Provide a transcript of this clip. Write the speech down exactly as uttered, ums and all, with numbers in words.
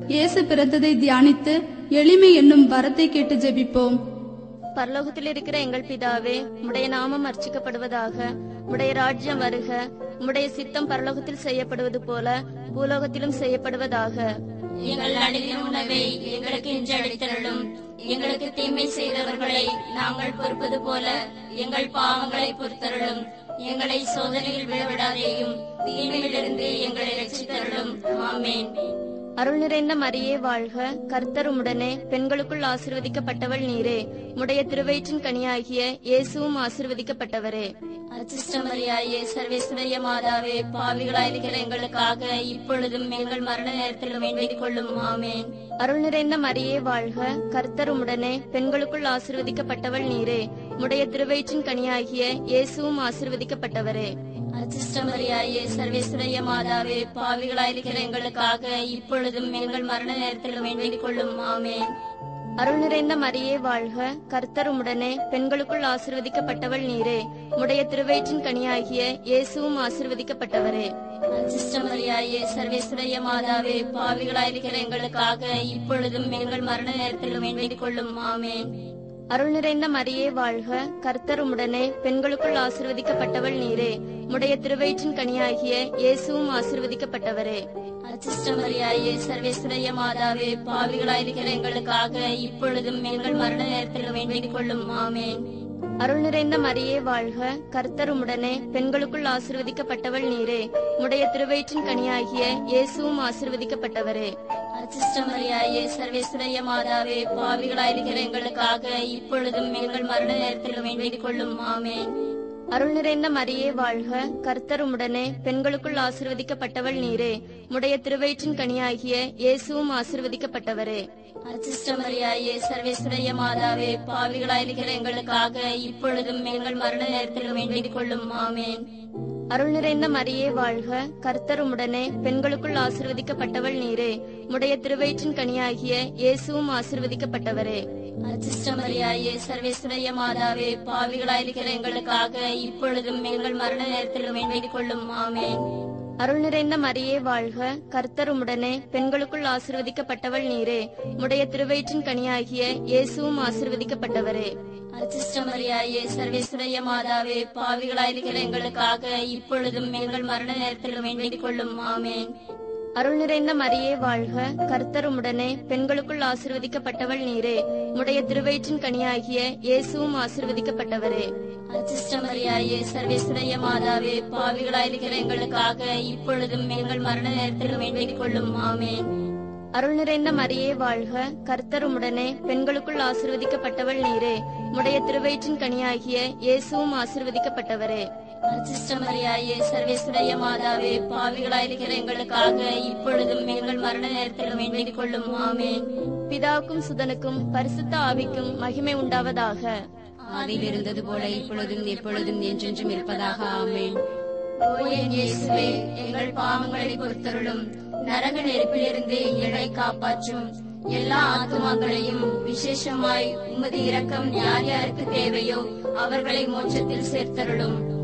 இயேசு பிறந்ததை தியானித்து எளிமை என்னும் வரத்தை கேட்டு ஜெபிப்போம். பரலோகத்தில் இருக்கிற எங்கள் பிதாவே, உம்முடைய நாமம் அர்ச்சிக்கப்படுவதாக. உம்முடைய ராஜ்யம் வருக. உம்முடைய சித்தம் பரலோகத்தில் செய்யப்படுவது போல பூலோகத்திலும் செய்யப்படுவதாக. எங்கள் அனுதின உணவை எங்களுக்கு இன்று அளித்தருளும். எங்களுக்கு தீமை செய்தவர்களை நாங்கள் பொறுப்பது போல எங்கள் பாவங்களை பொறுத்தருளும். எங்களை சோதனையில் விழவிடாதேயும் தீமையிலிருந்து எங்களை ரட்சித்தருளும். ஆமேன். அருள் நிறைந்த மரியே வாழ்க. கர்த்தர் உம்முடனே, பெண்களுக்குள் ஆசீர்வதிக்கப்பட்டவள் நீரே. உம்முடைய திருவயிற்றின் கனியாகிய இயேசுவும் ஆசீர்வதிக்கப்பட்டவரே. அச்சிஷ்டமரியாயே, சர்வேஸ்வரிய மாதாவே, பாவிகளாயிருக்கிற எங்களுக்காக இப்பொழுதும் எங்கள் மரண நேரத்திலும் வேண்டிக் கொள்ளும். ஆமேன். அருள் நிறைந்த மரியே வாழ்க. கர்த்தர் உம்முடனே, பெண்களுக்குள் ஆசீர்வதிக்கப்பட்டவள் நீரே. உம்முடைய திருவயிற்றின் கனியாகிய இயேசுவும் ஆசீர்வதிக்கப்பட்டவரே. அச்சிஷ்டமரியாயே, சர்வேஸ்வரிய மாதாவே, பாவிகளாயிருக்கிற எங்களுக்காக இப்பொழுதும் எங்கள் மரண நேரத்திலும் வேண்டிக் கொள்ளும். ஆமேன். அருள் நிறைந்த மரியே வாழ்க. கர்த்தர் உம்முடனே, பெண்களுக்குள் ஆசீர்வதிக்கப்பட்டவள் நீரே. உம்முடைய திருவயிற்றின் கனியாகிய இயேசுவும் ஆசீர்வதிக்கப்பட்டவரே. அச்சிஷ்டமரியாயே, சர்வேஸ்வரிய மாதாவே, பாவிகளாயிருக்கிற எங்களுக்காக இப்பொழுதும் எங்கள் மரண நேரத்திலும் வேண்டிக் கொள்ளும். ஆமேன். அருள் நிறைந்த மரியே வாழ்க. கர்த்தர் உம்முடனே, பெண்களுக்குள் ஆசீர்வதிக்கப்பட்டவள் நீரே. உம்முடைய திருவயிற்றின் கனியாகிய இயேசுவும் ஆசீர்வதிக்கப்பட்டவரே. அச்சிஷ்டமரியாயே, சர்வேஸ்வரிய மாதாவே, பாவிகளாயிருக்கிற எங்களுக்காக இப்பொழுதும் எங்கள் மரண நேரத்திலும் வேண்டிக் கொள்ளும். ஆமேன். அருள் நிறைந்த மரியே வாழ்க. கர்த்தர் உம்முடனே, பெண்களுக்குள் ஆசீர்வதிக்கப்பட்டவள் நீரே. உம்முடைய திருவயிற்றின் கனியாகிய இயேசுவும் ஆசீர்வதிக்கப்பட்டவரே. அச்சிஷ்டமரியாயே, சர்வேஸ்வரிய மாதாவே, பாவிகளாயிருக்கிற எங்களுக்காக இப்பொழுதும் எங்கள் மரண நேரத்திலும் வேண்டிக் கொள்ளும். ஆமேன். அருள் நிறைந்த மரியே வாழ்க. கர்த்தர் உம்முடனே, பெண்களுக்குள் ஆசீர்வதிக்கப்பட்டவள் நீரே. உம்முடைய திருவயிற்றின் கனியாகிய இயேசுவும் ஆசீர்வதிக்கப்பட்டவரே. அச்சிஷ்டமரியாயே, சர்வேஸ்வரிய மாதாவே, பாவிகளாயிருக்கிற எங்களுக்காக இப்பொழுதும் எங்கள் மரண நேரத்திலும் வேண்டிக் கொள்ளும். ஆமேன். அருள் நிறைந்த மரியே வாழ்க. கர்த்தர் உம்முடனே, பெண்களுக்குள் ஆசீர்வதிக்கப்பட்டவள் நீரே. உம்முடைய திருவயிற்றின் கனியாகிய இயேசுவும் ஆசீர்வதிக்கப்பட்டவரே. அச்சிஷ்டமரியாயே, சர்வேஸ்வரிய மாதாவே, பாவிகளாயிருக்கிற எங்களுக்காக இப்பொழுதும் எங்கள் மரண நேரத்திலும் வேண்டிக் கொள்ளும். ஆமேன். அருள் நிறைந்த மரியே வாழ்க. கர்த்தர் உம்முடனே, பெண்களுக்குள் ஆசீர்வதிக்கப்பட்டவள் நீரே. உம்முடைய திருவயிற்றின் கனியாகிய இயேசுவும் ஆசீர்வதிக்கப்பட்டவரே. அச்சிஷ்டமரியாயே, சர்வேஸ்வரிய மாதாவே, பாவிகளாயிருக்கிற எங்களுக்காக இப்பொழுதும் எங்கள் மரண நேரத்திலும் வேண்டிக் கொள்ளும். ஆமேன். அருள் நிறைந்த மரியே வாழ்க. கர்த்தர் உம்முடனே, பெண்களுக்குள் ஆசீர்வதிக்கப்பட்டவள் நீரே. உம்முடைய திருவயிற்றின் கனியாகிய இயேசுவும் ஆசீர்வதிக்கப்பட்டவரே. அச்சிஷ்டமரியாயே, சர்வேஸ்வரிய மாதாவே, பாவிகளாயிருக்கிற எங்களுக்காக இப்பொழுதும் எங்கள் மரண நேரத்திலும் வேண்டிக் கொள்ளும். ஆமேன். அருள் நிறைந்த மரியே வாழ்க. கர்த்தர் உம்முடனே, பெண்களுக்குள் ஆசீர்வதிக்கப்பட்டவள் நீரே. உம்முடைய திருவயிற்றின் கனியாகிய இயேசுவும் ஆசீர்வதிக்கப்பட்டவரே. அச்சிஷ்டமரியாயே, சர்வேஸ்வரிய மாதாவே, பாவிகளாயிருக்கிற எங்களுக்காக இப்பொழுதும் எங்கள் மரண நேரத்திலும் வேண்டிக் கொள்ளும். ஆமேன். பிதாவுக்கும் சுதனுக்கும் பரிசுத்த ஆவிக்கும் மகிமை உண்டாவதாக. ஆதியில் இருந்தது போல இப்பொழுதும் எப்பொழுதும் என்றென்றும் இருப்பதாக. ஆமேன். ஓ என் இயேசுவே, எங்கள் பாவங்களை பொறுத்தருளும். நரக நெருப்பிலிருந்து எங்களை காப்பாற்றும். எல்லா ஆத்துமாக்களையும் விசேஷமாய் உமது இரக்கம் யார் யாருக்கு தேவையோ அவர்களை மோட்சத்தில் சேர்த்தருளும்.